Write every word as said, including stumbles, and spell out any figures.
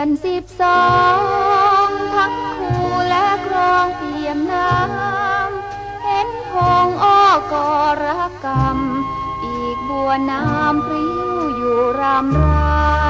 อนสิบสองทั้งคู่และครองเปี่ยมน้ำเห็นพงอ้อกรกรรมอีกบัวน้ำพริ้วอยู่รำไร